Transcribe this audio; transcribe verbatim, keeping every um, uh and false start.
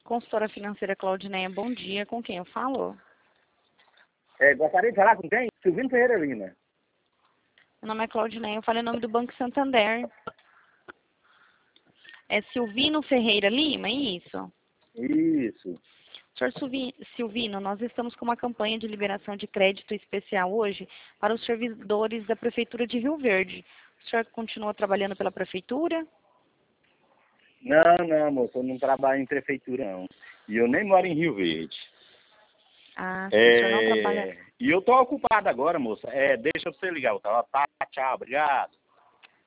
Consultora financeira Claudineia, bom dia. Com quem eu falo? É, gostaria de falar com quem? Silvino Ferreira Lima. Meu nome é Claudineia, eu falo em nome do Banco Santander. É Silvino Ferreira Lima, é isso? Isso. Senhor Silvi- Silvino, nós estamos com uma campanha de liberação de crédito especial hoje para os servidores da Prefeitura de Rio Verde. O senhor continua trabalhando pela Prefeitura? Não, não, moço, eu não trabalho em prefeitura, não. E eu nem moro em Rio Verde. Ah, sim, o senhor não trabalha... É... E eu tô ocupado agora, moça. É, deixa você ligar, tá? Tá, tchau, obrigado.